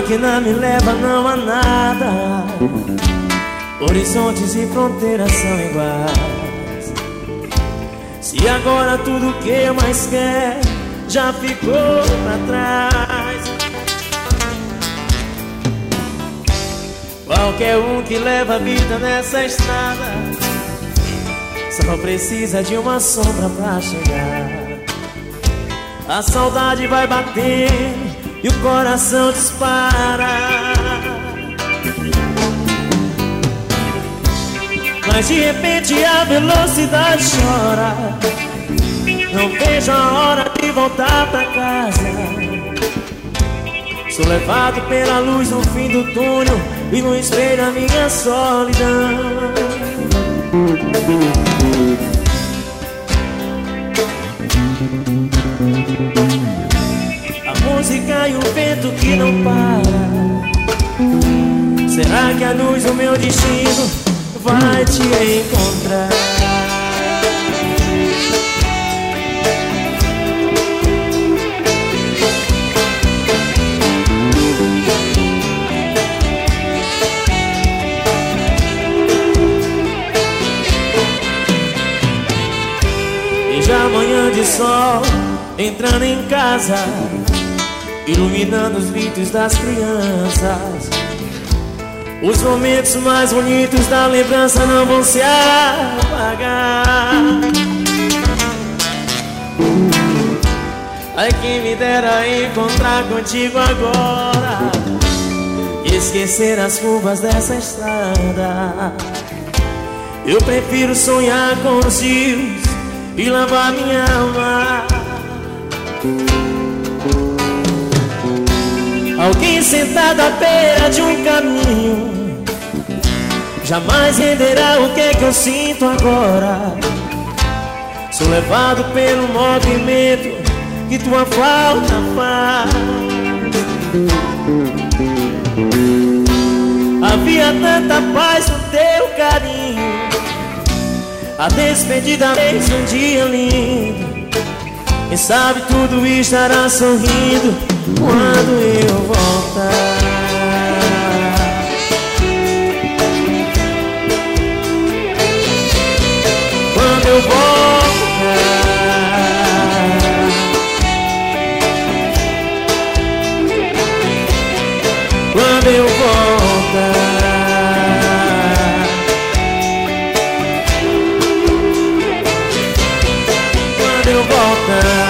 máquina me leva não há nada. Horizontes e fronteiras são iguais. Se agora tudo que eu mais quero já ficou pra trás. Qualquer um que leva a vida nessa estrada só precisa de uma sombra pra chegar. A saudade vai bater e o coração dispara. Mas de repente a velocidade chora. Não vejo a hora de voltar pra casa. Sou levado pela luz no fim do túnel e no espelho a minha solidão. A música e o vento que não para. Será que a luz do meu destino vai te encontrar? E já amanhã de sol entrando em casa, iluminando os gritos das crianças. Os momentos mais bonitos da lembrança não vão se apagar. Ai, quem me dera encontrar contigo agora e esquecer as curvas dessa estrada. Eu prefiro sonhar com os rios e lavar minha alma. Alguém sentado à beira de um caminho jamais entenderá o que é que eu sinto agora. Sou levado pelo movimento que tua falta faz. Havia tanta paz no teu carinho. A despedida fez um dia lindo. Quem sabe tudo estará sorrindo quando eu voltar. Quando eu voltar. Quando eu voltar. Quando eu voltar.